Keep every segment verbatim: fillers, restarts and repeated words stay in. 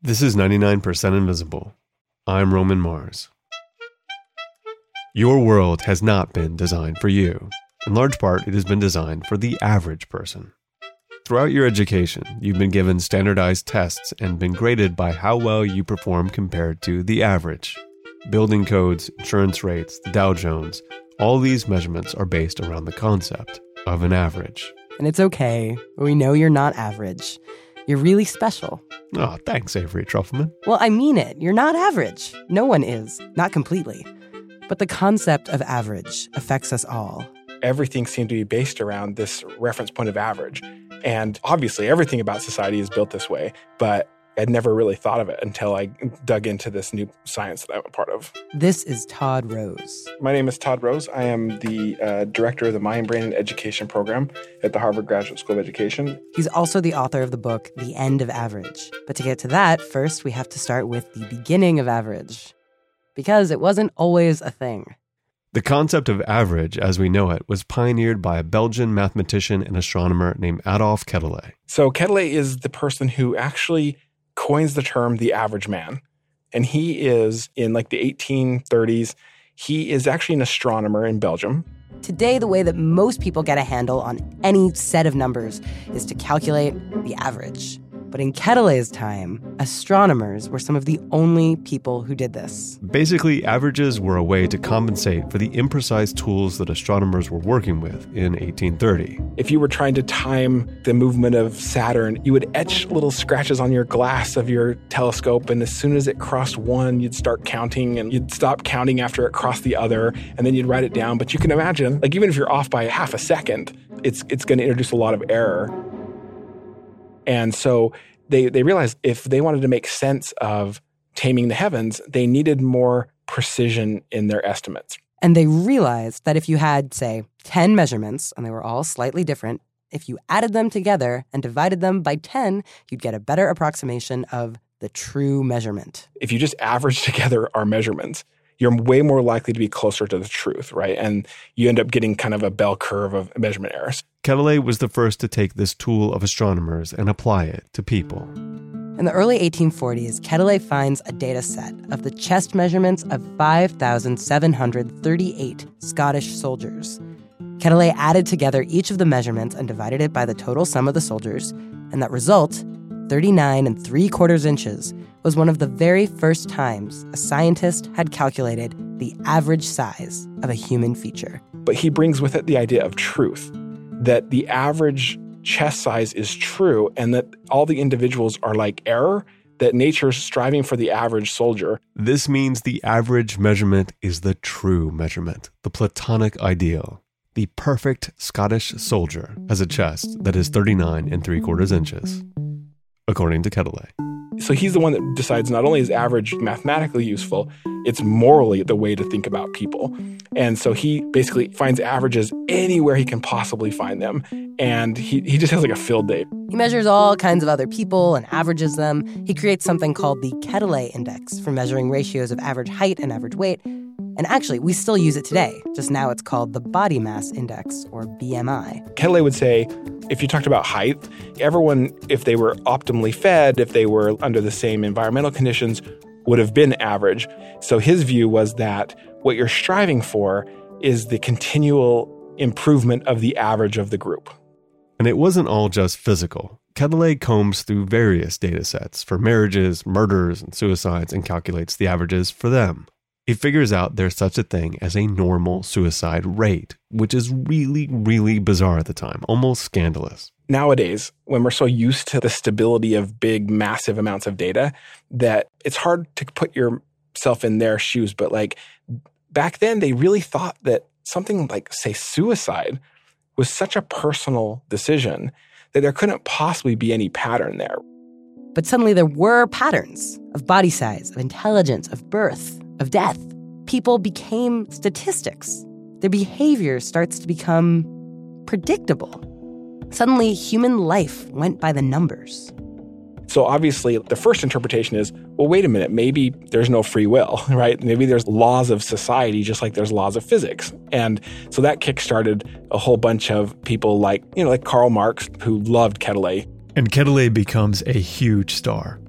This is ninety-nine percent Invisible. I'm Roman Mars. Your world has not been designed for you. In large part, it has been designed for the average person. Throughout your education, you've been given standardized tests and been graded by how well you perform compared to the average. Building codes, insurance rates, the Dow Jones, all these measurements are based around the concept of an average. And it's okay. We know you're not average. You're really special. Oh, thanks, Avery Trufelman. Well, I mean it. You're not average. No one is. Not completely. But the concept of average affects us all. Everything seemed to be based around this reference point of average. And obviously, everything about society is built this way. But I'd never really thought of it until I dug into this new science that I'm a part of. This is Todd Rose. My name is Todd Rose. I am the uh, director of the Mind, Brain, and Education program at the Harvard Graduate School of Education. He's also the author of the book, The End of Average. But to get to that, first we have to start with the beginning of average. Because it wasn't always a thing. The concept of average, as we know it, was pioneered by a Belgian mathematician and astronomer named Adolphe Quetelet. So Quetelet is the person who actually coins the term the average man. And he is, in like the eighteen thirties, he is actually an astronomer in Belgium. Today, the way that most people get a handle on any set of numbers is to calculate the average. But in Quetelet's time, astronomers were some of the only people who did this. Basically, averages were a way to compensate for the imprecise tools that astronomers were working with in eighteen thirty. If you were trying to time the movement of Saturn, you would etch little scratches on your glass of your telescope, and as soon as it crossed one, you'd start counting, and you'd stop counting after it crossed the other, and then you'd write it down. But you can imagine, like even if you're off by half a second, it's it's going to introduce a lot of error. And so they, they realized if they wanted to make sense of taming the heavens, they needed more precision in their estimates. And they realized that if you had, say, ten measurements, and they were all slightly different, if you added them together and divided them by ten, you'd get a better approximation of the true measurement. If you just average together our measurements, you're way more likely to be closer to the truth, right? And you end up getting kind of a bell curve of measurement errors. Quetelet was the first to take this tool of astronomers and apply it to people. In the early eighteen forties, Quetelet finds a data set of the chest measurements of five thousand seven hundred thirty-eight Scottish soldiers. Quetelet added together each of the measurements and divided it by the total sum of the soldiers, and that result, thirty-nine and three quarters inches, was one of the very first times a scientist had calculated the average size of a human feature. But he brings with it the idea of truth, that the average chest size is true and that all the individuals are like error, that nature's striving for the average soldier. This means the average measurement is the true measurement, the Platonic ideal. The perfect Scottish soldier has a chest that is thirty-nine and three quarters inches, according to Quetelet. So he's the one that decides not only is average mathematically useful, it's morally the way to think about people. And so he basically finds averages anywhere he can possibly find them. And he, he just has like a field day. He measures all kinds of other people and averages them. He creates something called the Quetelet Index for measuring ratios of average height and average weight. And actually, we still use it today. Just now it's called the Body Mass Index, or B M I. Quetelet would say, if you talked about height, everyone, if they were optimally fed, if they were under the same environmental conditions, would have been average. So his view was that what you're striving for is the continual improvement of the average of the group. And it wasn't all just physical. Quetelet combs through various data sets for marriages, murders, and suicides and calculates the averages for them. He figures out there's such a thing as a normal suicide rate, which is really, really bizarre at the time, almost scandalous. Nowadays, when we're so used to the stability of big, massive amounts of data, that it's hard to put yourself in their shoes. But like back then, they really thought that something like, say, suicide was such a personal decision that there couldn't possibly be any pattern there. But suddenly there were patterns of body size, of intelligence, of birth, of death. People became statistics. Their behavior starts to become predictable. Suddenly, human life went by the numbers. So obviously, the first interpretation is, well, wait a minute, maybe there's no free will, right? Maybe there's laws of society just like there's laws of physics. And so that kickstarted a whole bunch of people like, you know, like Karl Marx, who loved Quetelet. And Quetelet becomes a huge star.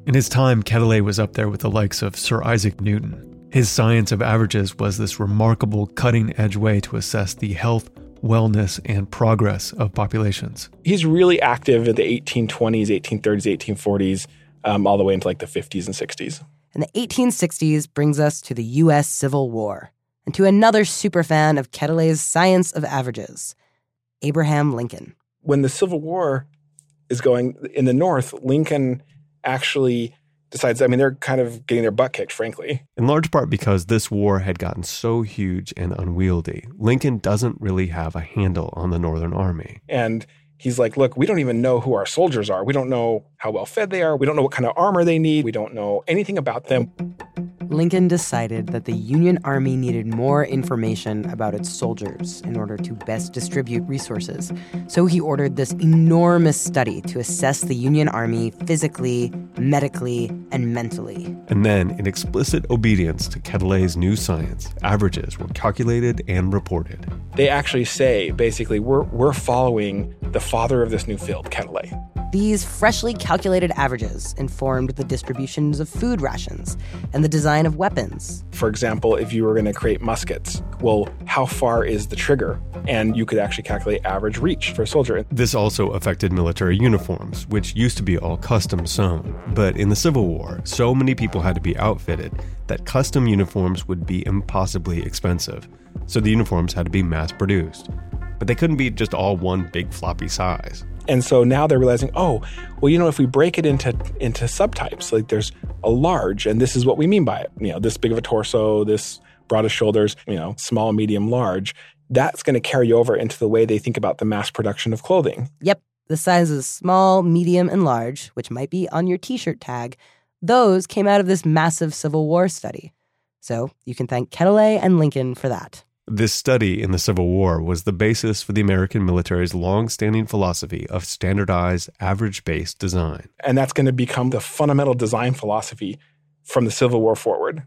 In his time, Quetelet was up there with the likes of Sir Isaac Newton. His science of averages was this remarkable cutting-edge way to assess the health, wellness, and progress of populations. He's really active in the eighteen twenties, eighteen thirties, eighteen forties, um, all the way into like the fifties and sixties. And the eighteen sixties brings us to the U S Civil War and to another superfan of Quetelet's science of averages, Abraham Lincoln. When the Civil War is going in the North, Lincoln actually decides, I mean, they're kind of getting their butt kicked, frankly. In large part because this war had gotten so huge and unwieldy, Lincoln doesn't really have a handle on the Northern Army. And he's like, look, we don't even know who our soldiers are. We don't know how well fed they are. We don't know what kind of armor they need. We don't know anything about them. Lincoln decided that the Union Army needed more information about its soldiers in order to best distribute resources. So he ordered this enormous study to assess the Union Army physically, medically, and mentally. And then, in explicit obedience to Quetelet's new science, averages were calculated and reported. They actually say, basically, we're, we're following the father of this new field, Quetelet. These freshly calculated averages informed the distributions of food rations and the design of weapons. For example, if you were going to create muskets, well, how far is the trigger? And you could actually calculate average reach for a soldier. This also affected military uniforms, which used to be all custom sewn. But in the Civil War, so many people had to be outfitted that custom uniforms would be impossibly expensive. So the uniforms had to be mass produced. But they couldn't be just all one big floppy size. And so now they're realizing, oh, well, you know, if we break it into into subtypes, like there's a large, and this is what we mean by it. You know, this big of a torso, this broad of shoulders, you know, small, medium, large. That's going to carry over into the way they think about the mass production of clothing. Yep. The sizes small, medium, and large, which might be on your t-shirt tag, those came out of this massive Civil War study. So you can thank Quetelet and Lincoln for that. This study in the Civil War was the basis for the American military's long-standing philosophy of standardized, average-based design. And that's going to become the fundamental design philosophy from the Civil War forward.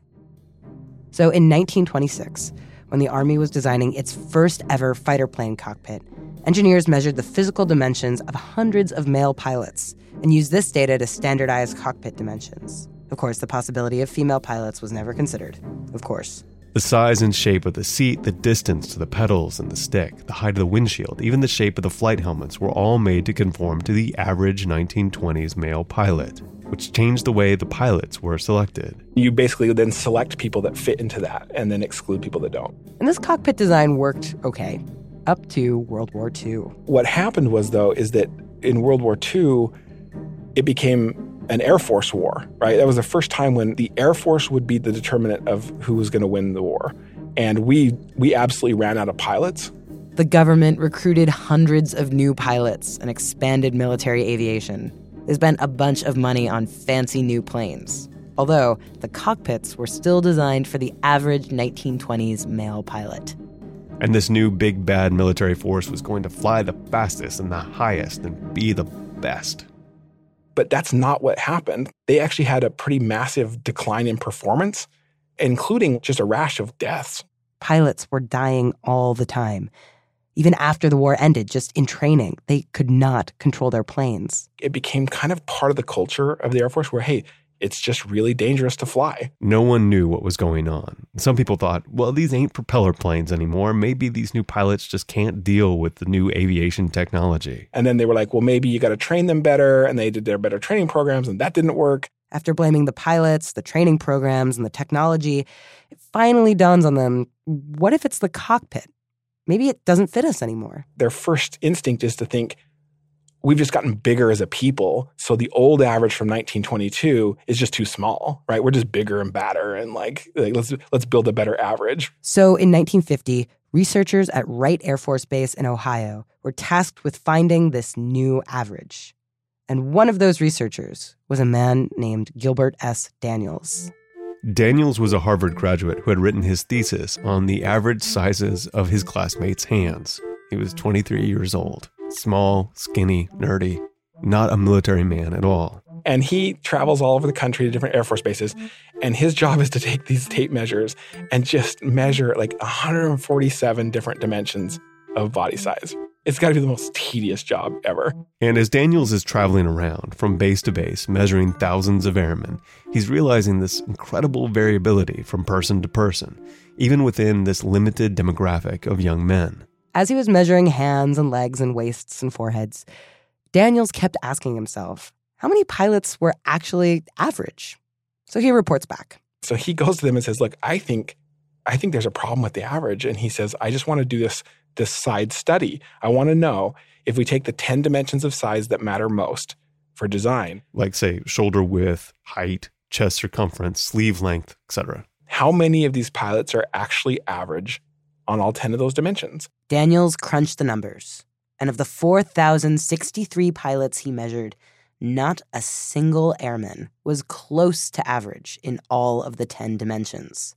So in nineteen twenty-six, when the Army was designing its first ever fighter plane cockpit, engineers measured the physical dimensions of hundreds of male pilots and used this data to standardize cockpit dimensions. Of course, the possibility of female pilots was never considered. Of course. The size and shape of the seat, the distance to the pedals and the stick, the height of the windshield, even the shape of the flight helmets were all made to conform to the average nineteen twenties male pilot, which changed the way the pilots were selected. You basically then select people that fit into that and then exclude people that don't. And this cockpit design worked okay, up to World War Two. What happened was, though, is that in World War Two, it became an Air Force war, right? That was the first time when the Air Force would be the determinant of who was going to win the war. And we we absolutely ran out of pilots. The government recruited hundreds of new pilots and expanded military aviation. They spent a bunch of money on fancy new planes. Although the cockpits were still designed for the average nineteen twenties male pilot. And this new big bad military force was going to fly the fastest and the highest and be the best. But that's not what happened. They actually had a pretty massive decline in performance, including just a rash of deaths. Pilots were dying all the time. Even after the war ended, just in training, they could not control their planes. It became kind of part of the culture of the Air Force where, hey, it's just really dangerous to fly. No one knew what was going on. Some people thought, well, these ain't propeller planes anymore. Maybe these new pilots just can't deal with the new aviation technology. And then they were like, well, maybe you got to train them better. And they did their better training programs, and that didn't work. After blaming the pilots, the training programs, and the technology, it finally dawns on them, what if it's the cockpit? Maybe it doesn't fit us anymore. Their first instinct is to think, we've just gotten bigger as a people, so the old average from nineteen twenty-two is just too small, right? We're just bigger and badder, and like, like let's let's build a better average. So in nineteen fifty, researchers at Wright Air Force Base in Ohio were tasked with finding this new average. And one of those researchers was a man named Gilbert S. Daniels. Daniels was a Harvard graduate who had written his thesis on the average sizes of his classmates' hands. He was twenty-three years old. Small, skinny, nerdy, not a military man at all. And he travels all over the country to different Air Force bases, and his job is to take these tape measures and just measure like one hundred forty-seven different dimensions of body size. It's got to be the most tedious job ever. And as Daniels is traveling around from base to base, measuring thousands of airmen, he's realizing this incredible variability from person to person, even within this limited demographic of young men. As he was measuring hands and legs and waists and foreheads, Daniels kept asking himself, how many pilots were actually average? So he reports back. So he goes to them and says, look, I think I think there's a problem with the average. And he says, I just want to do this, this side study. I want to know if we take the ten dimensions of size that matter most for design. Like, say, shoulder width, height, chest circumference, sleeve length, et cetera. How many of these pilots are actually average on all ten of those dimensions? Daniels crunched the numbers. And of the four thousand sixty-three pilots he measured, not a single airman was close to average in all of the ten dimensions.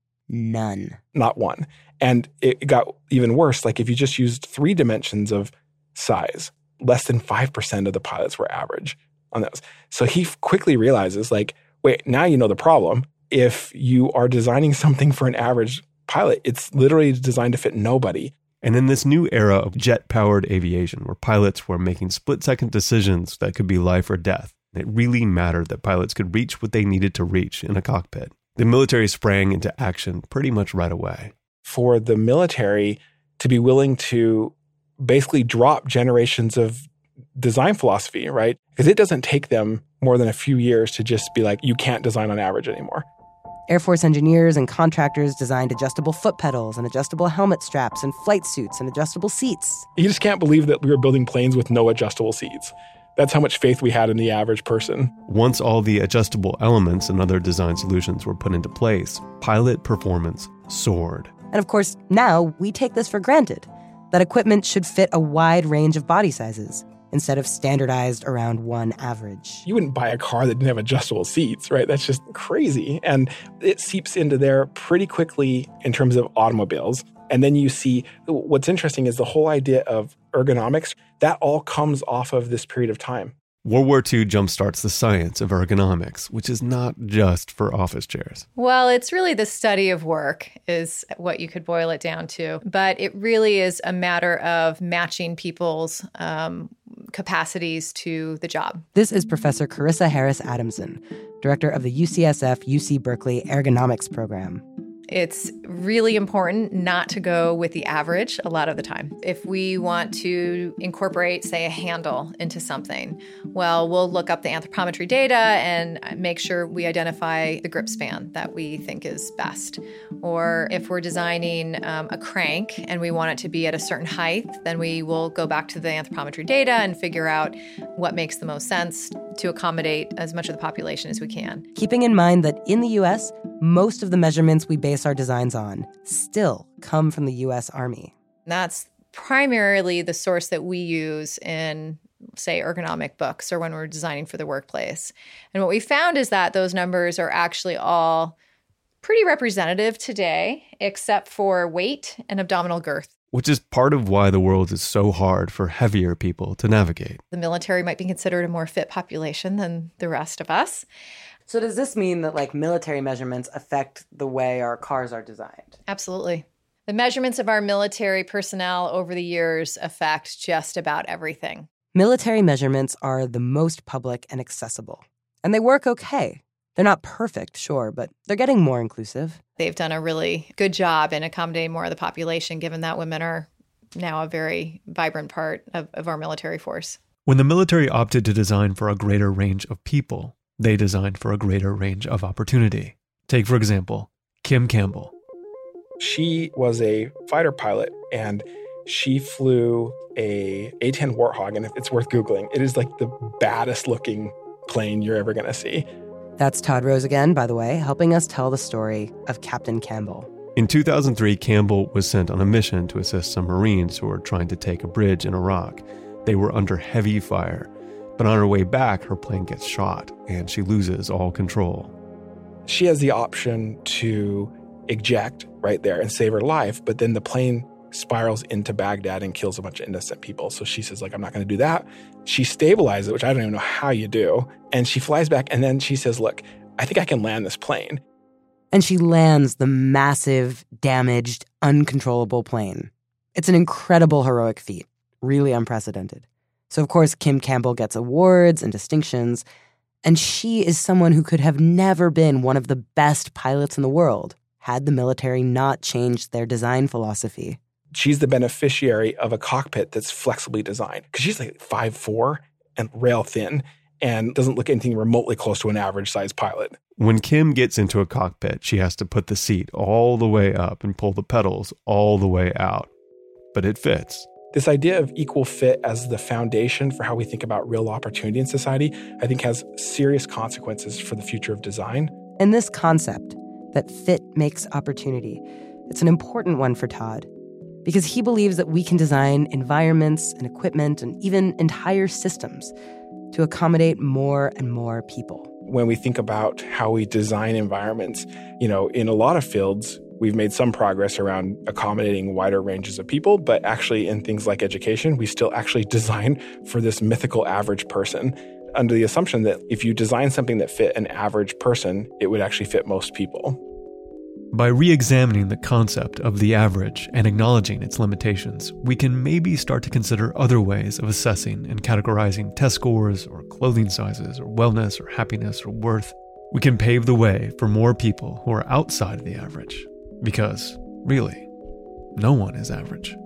None. Not one. And it got even worse. Like if you just used three dimensions of size, less than five percent of the pilots were average on those. So he quickly realizes, like, wait, now you know the problem. If you are designing something for an average pilot, it's literally designed to fit nobody. And in this new era of jet-powered aviation, where pilots were making split-second decisions that could be life or death, it really mattered that pilots could reach what they needed to reach in a cockpit. The military sprang into action pretty much right away. For the military to be willing to basically drop generations of design philosophy, right? Because it doesn't take them more than a few years to just be like, you can't design on average anymore. Air Force engineers and contractors designed adjustable foot pedals and adjustable helmet straps and flight suits and adjustable seats. You just can't believe that we were building planes with no adjustable seats. That's how much faith we had in the average person. Once all the adjustable elements and other design solutions were put into place, pilot performance soared. And of course, now we take this for granted, that equipment should fit a wide range of body sizes instead of standardized around one average. You wouldn't buy a car that didn't have adjustable seats, right? That's just crazy. And it seeps into there pretty quickly in terms of automobiles. And then you see, what's interesting is the whole idea of ergonomics, that all comes off of this period of time. World War Two jumpstarts the science of ergonomics, which is not just for office chairs. Well, it's really the study of work is what you could boil it down to. But it really is a matter of matching people's um, capacities to the job. This is Professor Carissa Harris Adamson, director of the U C S F U C Berkeley Ergonomics Program. It's really important not to go with the average a lot of the time. If we want to incorporate, say, a handle into something, well, we'll look up the anthropometry data and make sure we identify the grip span that we think is best. Or if we're designing um, a crank and we want it to be at a certain height, then we will go back to the anthropometry data and figure out what makes the most sense to accommodate as much of the population as we can. Keeping in mind that in the U S, most of the measurements we base our designs on still come from the U S Army. That's primarily the source that we use in, say, ergonomic books or when we're designing for the workplace. And what we found is that those numbers are actually all pretty representative today, except for weight and abdominal girth. Which is part of why the world is so hard for heavier people to navigate. The military might be considered a more fit population than the rest of us. So does this mean that, like, military measurements affect the way our cars are designed? Absolutely. The measurements of our military personnel over the years affect just about everything. Military measurements are the most public and accessible. And they work okay. They're not perfect, sure, but they're getting more inclusive. They've done a really good job in accommodating more of the population, given that women are now a very vibrant part of, of our military force. When the military opted to design for a greater range of people, they designed for a greater range of opportunity. Take, for example, Kim Campbell. She was a fighter pilot, and she flew a A ten Warthog, and it's worth Googling. It is like the baddest looking plane you're ever going to see. That's Todd Rose again, by the way, helping us tell the story of Captain Campbell. In two thousand three, Campbell was sent on a mission to assist some Marines who were trying to take a bridge in Iraq. They were under heavy fire, but on her way back, her plane gets shot, and she loses all control. She has the option to eject right there and save her life, but then the plane spirals into Baghdad and kills a bunch of innocent people. So she says, like, I'm not going to do that. She stabilizes it, which I don't even know how you do. And she flies back, and then she says, look, I think I can land this plane. And she lands the massive, damaged, uncontrollable plane. It's an incredible heroic feat, really unprecedented. So of course, Kim Campbell gets awards and distinctions, and she is someone who could have never been one of the best pilots in the world had the military not changed their design philosophy. She's the beneficiary of a cockpit that's flexibly designed, because she's like five foot four and rail thin and doesn't look anything remotely close to an average-sized pilot. When Kim gets into a cockpit, she has to put the seat all the way up and pull the pedals all the way out. But it fits. This idea of equal fit as the foundation for how we think about real opportunity in society, I think has serious consequences for the future of design. And this concept, that fit makes opportunity, it's an important one for Todd, because he believes that we can design environments and equipment and even entire systems to accommodate more and more people. When we think about how we design environments, you know, in a lot of fields, we've made some progress around accommodating wider ranges of people, but actually in things like education, we still actually design for this mythical average person under the assumption that if you design something that fit an average person, it would actually fit most people. By re-examining the concept of the average and acknowledging its limitations, we can maybe start to consider other ways of assessing and categorizing test scores or clothing sizes or wellness or happiness or worth. We can pave the way for more people who are outside of the average. Because, really, no one is average.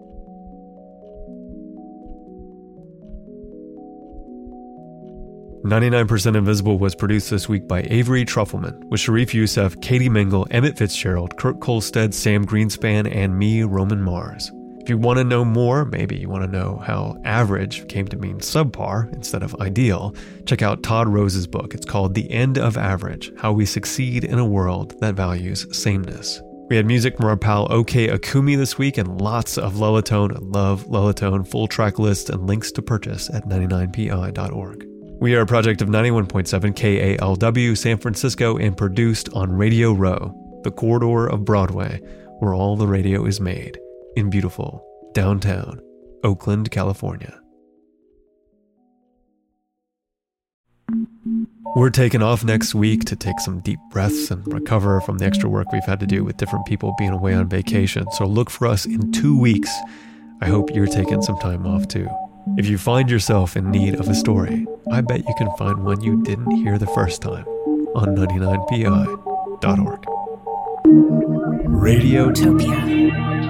ninety-nine percent Invisible was produced this week by Avery Trufelman, with Sharif Youssef, Katie Mingle, Emmett Fitzgerald, Kurt Kolstad, Sam Greenspan, and me, Roman Mars. If you want to know more, maybe you want to know how average came to mean subpar instead of ideal, check out Todd Rose's book. It's called The End of Average: How We Succeed in a World That Values Sameness. We had music from our pal OK Akumi this week and lots of Lullatone. I love Lullatone. Full track list and links to purchase at ninety-nine P I dot org. We are a project of ninety-one point seven K A L W San Francisco and produced on Radio Row, the corridor of Broadway, where all the radio is made, in beautiful downtown Oakland, California. We're taking off next week to take some deep breaths and recover from the extra work we've had to do with different people being away on vacation. So look for us in two weeks. I hope you're taking some time off too. If you find yourself in need of a story, I bet you can find one you didn't hear the first time on ninety-nine P I dot org. Radiotopia.